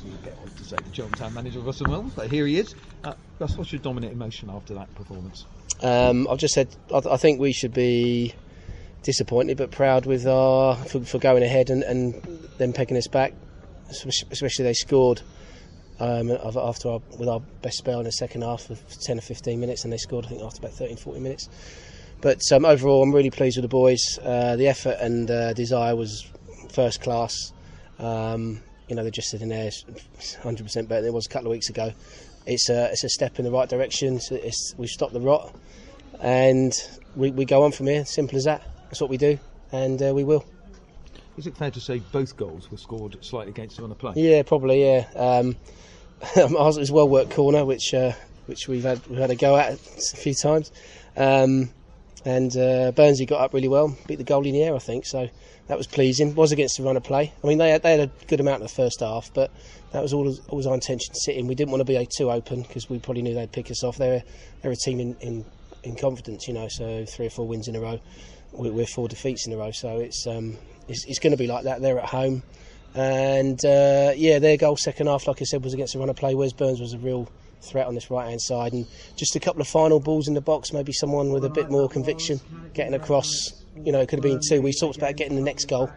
would get on to say the Cheltenham Town manager, Russell Milnes, but here he is. Russ, what's your dominant emotion after that performance? I've just said I think we should be disappointed but proud with for going ahead and them pegging us back, especially they scored with our best spell in the second half of 10 or 15 minutes, and they scored I think after about 13-14 minutes. But overall I'm really pleased with the boys. The effort and desire was first class. They're just sitting there 100% better than it was a couple of weeks ago. It's a step in the right direction. We've stopped the rot, and we go on from here. Simple as that. That's what we do, and we will. Is it fair to say both goals were scored slightly against the run of play? Yeah, probably. Yeah. It was a well-worked corner, which we've had a go at a few times, and Burnsy got up really well, beat the goalie in the air, I think. So that was pleasing. It was against the run of play. I mean, they had a good amount in the first half, but that was always our intention to sit in. We didn't want to be too open because we probably knew they'd pick us off. They're a team in confidence, so 3 or 4 wins in a row. We're 4 defeats in a row, so it's going to be like that. They're at home, and their goal second half, like I said, was against the run of play. Wes Burns was a real threat on this right hand side, and just a couple of final balls in the box, maybe someone with a bit more conviction getting across. It could have been 2. We talked about getting the next goal,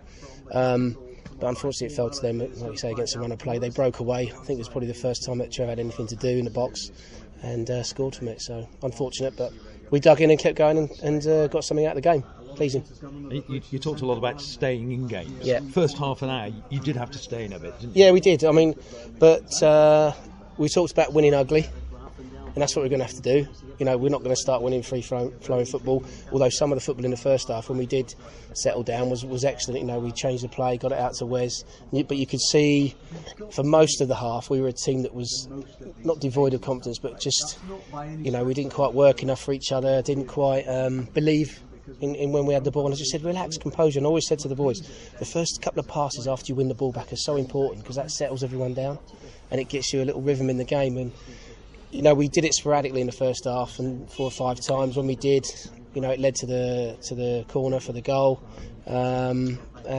but unfortunately it fell to them, like you say, against the run of play. They broke away. I think it was probably the first time that Trev had anything to do in the box, and scored from it. So unfortunate, but we dug in and kept going and got something out of the game. Pleasing. You talked a lot about staying in games. Yeah. First half an hour, you did have to stay in a bit, didn't you? Yeah, we did. I mean, but we talked about winning ugly, and that's what we're going to have to do. We're not going to start winning free-flowing football, although some of the football in the first half, when we did settle down, was excellent. We changed the play, got it out to Wes, but you could see for most of the half we were a team that was not devoid of confidence, but just, we didn't quite work enough for each other, didn't quite believe in when we had the ball, and I just said relax, composure, and I always said to the boys, the first couple of passes after you win the ball back are so important because that settles everyone down and it gets you a little rhythm in the game. And we did it sporadically in the first half, and 4 or 5 times when we did, it led to the corner for the goal, and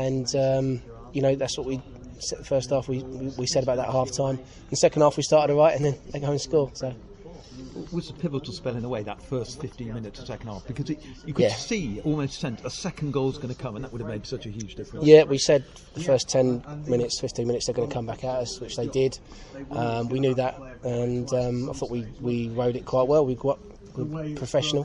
that's what we said the first half. We said about that half time. In the second half we started all right, and then they go and score. So it was a pivotal spell in a way, that first 15 minutes of second half, because you could see, almost sense, a second goal's going to come, and that would have made such a huge difference. Yeah, we said the first 10 minutes, 15 minutes they're going to come back at us, which they did. We knew that, and I thought we rode it quite well. We got professional,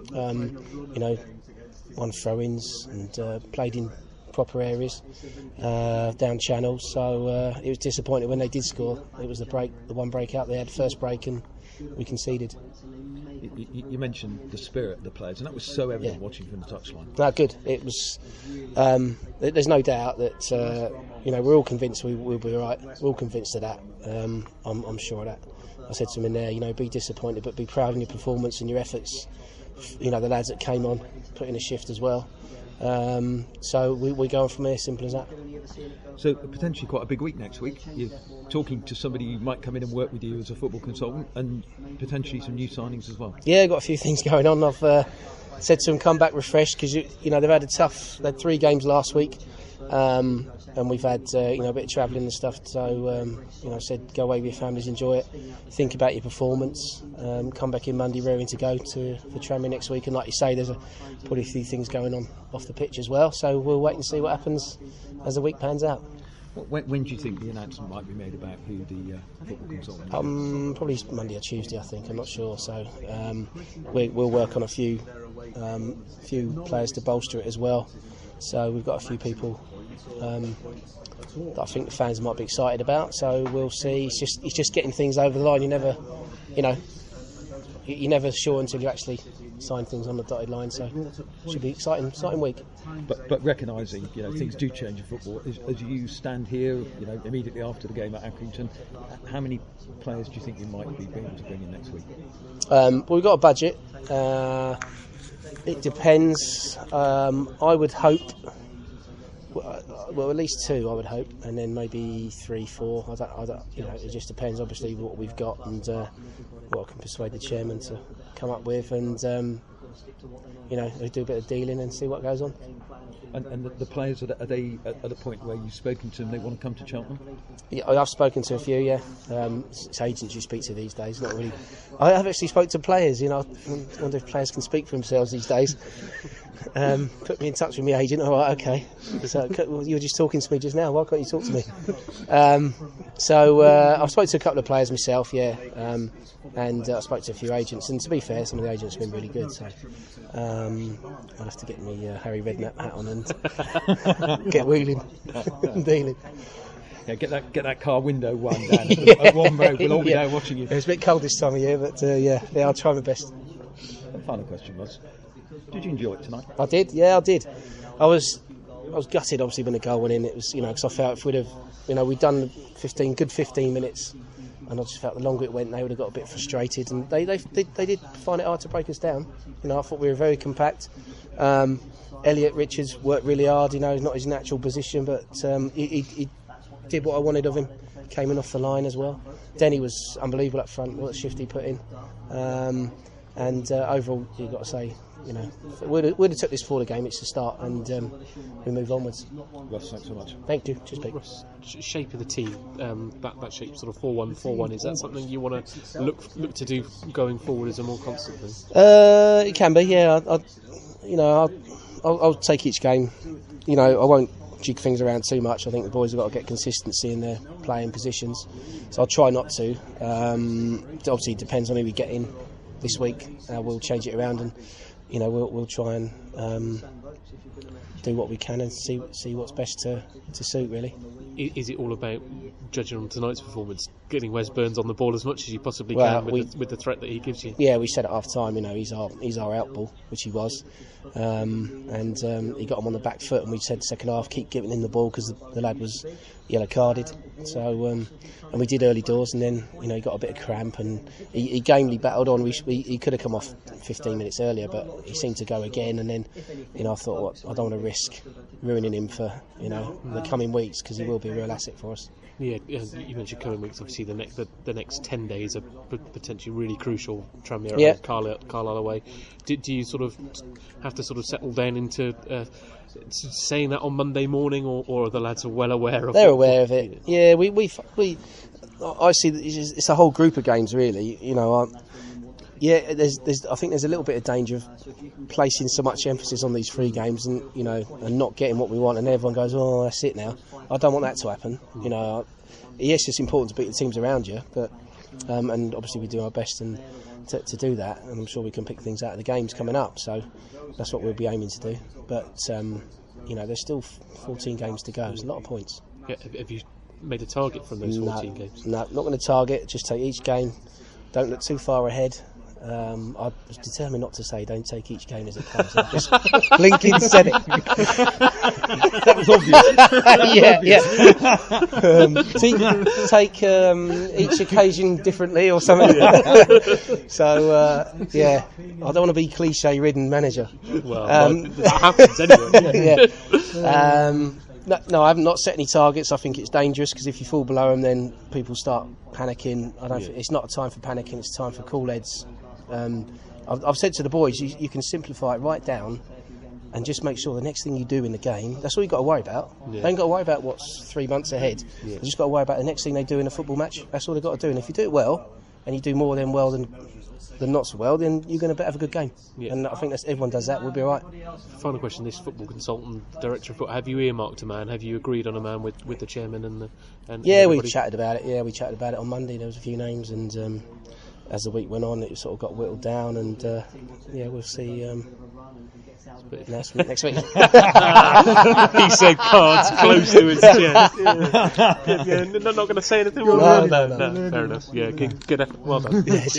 won throw-ins and played in proper areas, down channels. So it was disappointing when they did score. It was the one break out. They had first break and we conceded. You mentioned the spirit of the players, and that was so evident watching from the touchline. No, good. It was. There's no doubt that we're all convinced we'll be all right. We're all convinced of that. I'm sure of that. I said to them in there, be disappointed, but be proud in your performance and your efforts. The lads that came on, put in a shift as well. So we go on from here, simple as that. So potentially quite a big week next week. You're talking to somebody who might come in and work with you as a football consultant, and potentially some new signings as well. Yeah, got a few things going on. I've said to them, come back refreshed, because they've had they had 3 games last week, and we've had a bit of travelling and stuff. So I said, go away with your families, enjoy it, think about your performance, come back in Monday raring to go for Tranmere next week. And like you say, there's probably a few things going on off the pitch as well. So we'll wait and see what happens as the week pans out. When do you think the announcement might be made about who the football consultant is? Probably Monday or Tuesday, I think. I'm not sure. So we'll work on a few players to bolster it as well. So we've got a few people that I think the fans might be excited about. So we'll see. It's just getting things over the line. You're never sure until you actually sign things on the dotted line. So it should be exciting week. But recognising, things do change in football. As you stand here, immediately after the game at Accrington, how many players do you think you might be able to bring in next week? Well, we've got a budget. It depends. I would hope. Well, at least 2, I would hope, and then maybe 3, 4. I don't, it just depends, obviously, what we've got and what I can persuade the chairman to come up with. And we do a bit of dealing and see what goes on. And the players, are they at the point where you've spoken to them, they want to come to Cheltenham? Yeah, I've spoken to a few, yeah. It's agents you speak to these days, not really. I have actually spoke to players, I wonder if players can speak for themselves these days. Put me in touch with my agent. All right, okay. So you were just talking to me just now. Why can't you talk to me? I've spoken to a couple of players myself, yeah, and I spoke to a few agents. And to be fair, some of the agents have been really good. So I'll have to get me Harry Redknapp hat on and get wheeling, and dealing. Yeah, get that car window one down at one road. We'll all be there watching you. It's a bit cold this time of year, but I'll try my best. The final question was, did you enjoy it tonight? I did, yeah, I did. I was gutted, obviously, when the goal went in. It was, because I felt if we'd have, we'd done 15 minutes, and I just felt the longer it went, they would have got a bit frustrated, and they did find it hard to break us down. I thought we were very compact. Elliot Richards worked really hard. He's not his natural position, but he did what I wanted of him. Came in off the line as well. Denny was unbelievable up front. What a shift he put in. And overall, you've got to say, we'd have took this forward game. It's the start, and we move onwards. Russ, thanks so much. Thank you. Cheers, Pete. Russ, shape of the team, that shape, sort of 4-1-4-1. Is that something you want to look to do going forward as a more constant thing? It can be, yeah. I'll take each game. I won't jig things around too much. I think the boys have got to get consistency in their playing positions, so I'll try not to. Obviously, it depends on who we get in this week. We'll change it around, and we'll try and do what we can and see what's best to suit, really. Is it all about, judging on tonight's performance, getting Wes Burns on the ball as much as you possibly can with the threat that he gives you? Yeah, we said at half time, he's our out ball, which he was, and he got him on the back foot, and we said second half keep giving him the ball because the lad was yellow carded. So and we did early doors, and then he got a bit of cramp, and he gamely battled on. He could have come off 15 minutes earlier, but he seemed to go again, and then I thought, I don't want to risk ruining him for the coming weeks, because he will be a real asset for us. Yeah, you mentioned coming weeks. Obviously, the next 10 days are potentially really crucial. Tranmere, yeah. Carlisle away. Do you sort of have to sort of settle down into saying that on Monday morning, or are the lads well aware of? They're aware of it. Yeah, I see that it's a whole group of games, really. Yeah, I think there's a little bit of danger of placing so much emphasis on these 3 games and and not getting what we want, and everyone goes, oh, that's it now. I don't want that to happen. Yes, it's important to beat the teams around you, but and obviously we do our best to do that, and I'm sure we can pick things out of the games coming up. So that's what we'll be aiming to do. But there's still 14 games to go. There's a lot of points. Yeah, have you made a target from those 14 games? No, not going to target. Just take each game. Don't look too far ahead. I was determined not to say don't take each game as it comes. I just Lincoln said it. That was obvious. Take each occasion differently or something. So I don't want to be cliche-ridden manager. Well, that happens anyway. No, I haven't not set any targets. I think it's dangerous, because if you fall below them, then people start panicking. I don't think it's not a time for panicking. It's time for cool heads. I've said to the boys, you can simplify it right down and just make sure the next thing you do in the game, that's all you've got to worry about. Yeah. They ain't got to worry about what's 3 months ahead. Yeah. They've just got to worry about the next thing they do in a football match. That's all they've got to do. And if you do it well, and you do more than well than not so well, then you're going to have a good game. Yeah. And I think everyone does that, we'll be all right. Final question, this football consultant, director of football, have you earmarked a man? Have you agreed on a man with the chairman and we chatted about it. Yeah, we chatted about it on Monday. There was a few names, and as the week went on, it sort of got whittled down, and we'll see next week. He said cards close to his chest. Yeah, not going to say anything more. No, fair enough. Yeah, good effort. Well done.